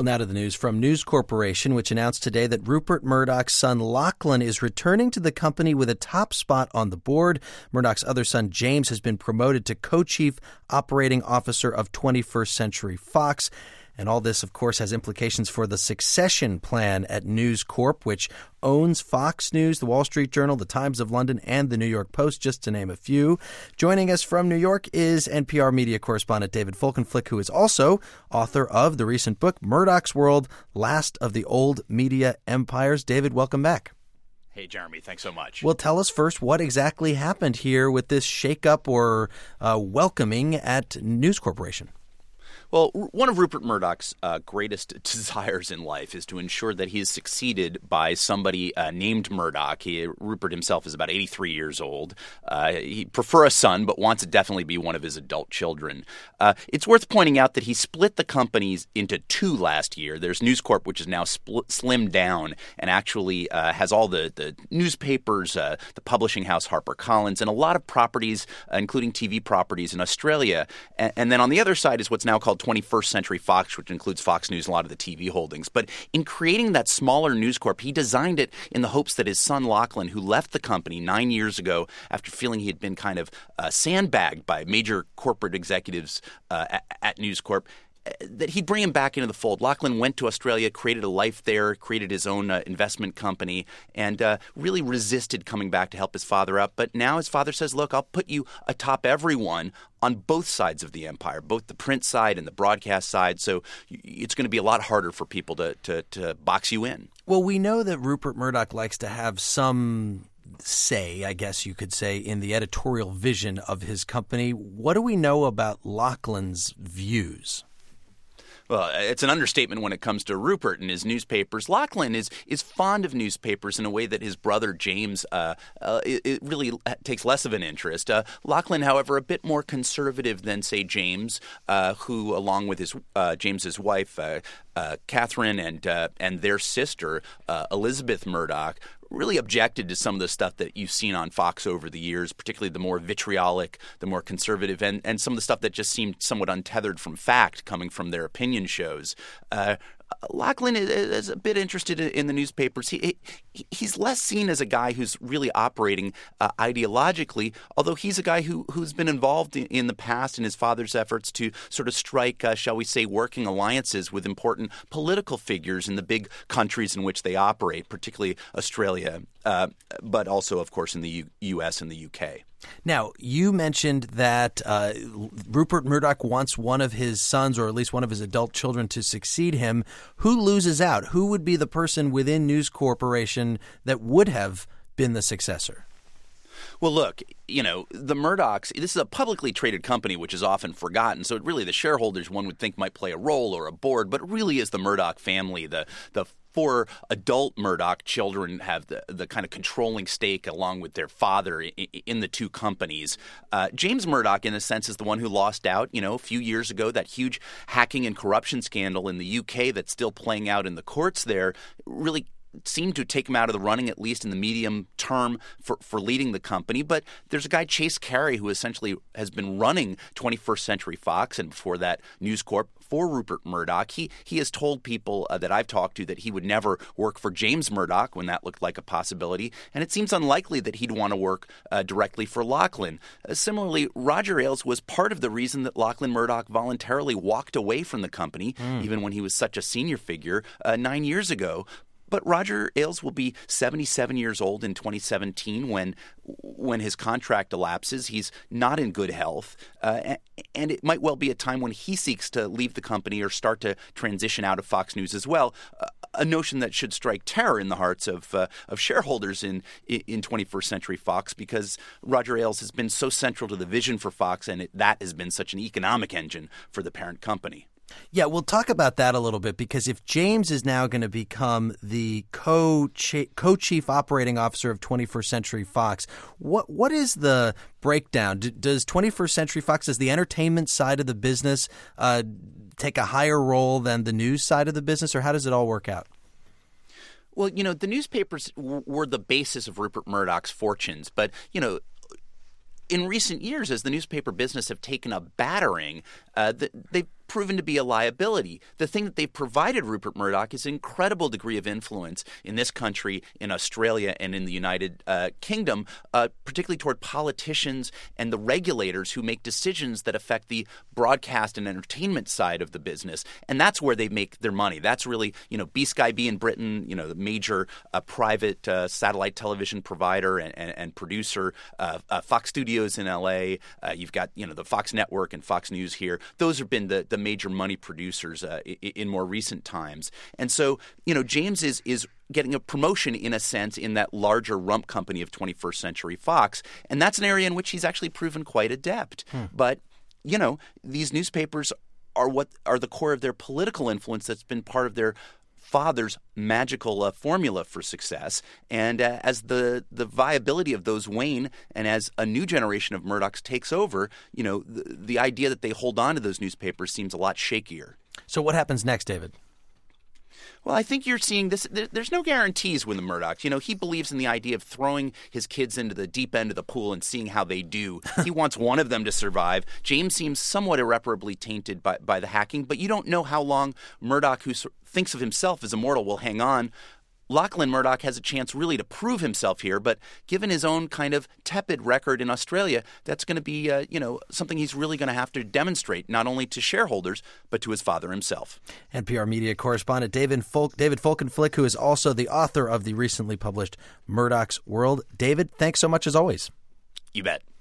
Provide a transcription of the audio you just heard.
Well, now to the news from News Corporation, which announced today that Rupert Murdoch's son Lachlan is returning to the company with a top spot on the board. Murdoch's other son, James, has been promoted to co-chief operating officer of 21st Century Fox. And all this, of course, has implications for the succession plan at News Corp, which owns Fox News, The Wall Street Journal, The Times of London, and The New York Post, just to name a few. Joining us from New York is NPR media correspondent David Folkenflik, who is also author of the recent book, Murdoch's World, Last of the Old Media Empires. David, welcome back. Hey, Jeremy, thanks so much. Well, tell us first what exactly happened here with this shakeup or welcoming at News Corporation. Well, one of Rupert Murdoch's greatest desires in life is to ensure that he is succeeded by somebody named Murdoch. Rupert himself is about 83 years old. He'd prefer a son, but wants to definitely be one of his adult children. It's worth pointing out that he split the companies into two last year. There's News Corp, which is now slimmed down and actually has all the newspapers, the publishing house HarperCollins, and a lot of properties, including TV properties in Australia. And then on the other side is what's now called 21st Century Fox, which includes Fox News and a lot of the TV holdings. But in creating that smaller News Corp, he designed it in the hopes that his son Lachlan, who left the company 9 years ago after feeling he had been kind of sandbagged by major corporate executives at News Corp, that he'd bring him back into the fold. Lachlan went to Australia, created a life there, created his own investment company, and really resisted coming back to help his father out. But now his father says, look, I'll put you atop everyone on both sides of the empire, both the print side and the broadcast side. So it's going to be a lot harder for people to box you in. Well, we know that Rupert Murdoch likes to have some say, I guess you could say, in the editorial vision of his company. What do we know about Lachlan's views? Well, it's an understatement when it comes to Rupert and his newspapers. Lachlan is fond of newspapers in a way that his brother James it really takes less of an interest. Lachlan, however, a bit more conservative than, say, James, who, along with his James's wife, Catherine, and their sister, Elizabeth Murdoch, really objected to some of the stuff that you've seen on Fox over the years, particularly the more vitriolic, the more conservative, and some of the stuff that just seemed somewhat untethered from fact coming from their opinion shows. Lachlan is a bit interested in the newspapers. He's less seen as a guy who's really operating ideologically, although he's a guy who's been involved in the past in his father's efforts to sort of strike, shall we say, working alliances with important political figures in the big countries in which they operate, particularly Australia, but also, of course, in the U.S. and the U.K. Now, you mentioned that Rupert Murdoch wants one of his sons, or at least one of his adult children, to succeed him. Who loses out? Who would be the person within News Corporation that would have been the successor? Well, look, the Murdochs, this is a publicly traded company, which is often forgotten. So really the shareholders, one would think, might play a role, or a board, but it really is the Murdoch family. The four adult Murdoch children have the kind of controlling stake along with their father in the two companies. James Murdoch, in a sense, is the one who lost out, a few years ago. That huge hacking and corruption scandal in the UK that's still playing out in the courts there really seemed to take him out of the running, at least in the medium term, for leading the company. But there's a guy, Chase Carey, who essentially has been running 21st Century Fox and before that News Corp for Rupert Murdoch. He has told people that I've talked to that he would never work for James Murdoch when that looked like a possibility, and it seems unlikely that he'd want to work directly for Lachlan. Similarly, Roger Ailes was part of the reason that Lachlan Murdoch voluntarily walked away from the company, even when he was such a senior figure 9 years ago. But Roger Ailes will be 77 years old in 2017 when his contract elapses. He's not in good health, and it might well be a time when he seeks to leave the company or start to transition out of Fox News as well. A notion that should strike terror in the hearts of shareholders in 21st Century Fox, because Roger Ailes has been so central to the vision for Fox, and that has been such an economic engine for the parent company. Yeah, we'll talk about that a little bit, because if James is now going to become the co-chief operating officer of 21st Century Fox, what is the breakdown? Does 21st Century Fox, does the entertainment side of the business take a higher role than the news side of the business, or how does it all work out? Well, the newspapers were the basis of Rupert Murdoch's fortunes, but, in recent years, as the newspaper business have taken a battering, they've proven to be a liability. The thing that they've provided Rupert Murdoch is an incredible degree of influence in this country, in Australia, and in the United Kingdom, particularly toward politicians and the regulators who make decisions that affect the broadcast and entertainment side of the business. And that's where they make their money. That's really, B-Sky B in Britain, the major private satellite television provider and producer, Fox Studios in L.A. You've got, the Fox Network and Fox News here. Those have been the major money producers in more recent times. And so, James is getting a promotion, in a sense, in that larger rump company of 21st Century Fox. And that's an area in which he's actually proven quite adept. But, these newspapers are the core of their political influence that's been part of their father's magical formula for success. And as the viability of those wane, and as a new generation of Murdochs takes over, the idea that they hold on to those newspapers seems a lot shakier. So what happens next, David? Well, I think you're seeing this. There's no guarantees with the Murdochs. He believes in the idea of throwing his kids into the deep end of the pool and seeing how they do. He wants one of them to survive. James seems somewhat irreparably tainted by the hacking, but you don't know how long Murdoch, who thinks of himself as immortal, will hang on. Lachlan Murdoch has a chance really to prove himself here, but given his own kind of tepid record in Australia, that's going to be, something he's really going to have to demonstrate, not only to shareholders, but to his father himself. NPR media correspondent David Folkenflik, who is also the author of the recently published Murdoch's World. David, thanks so much as always. You bet.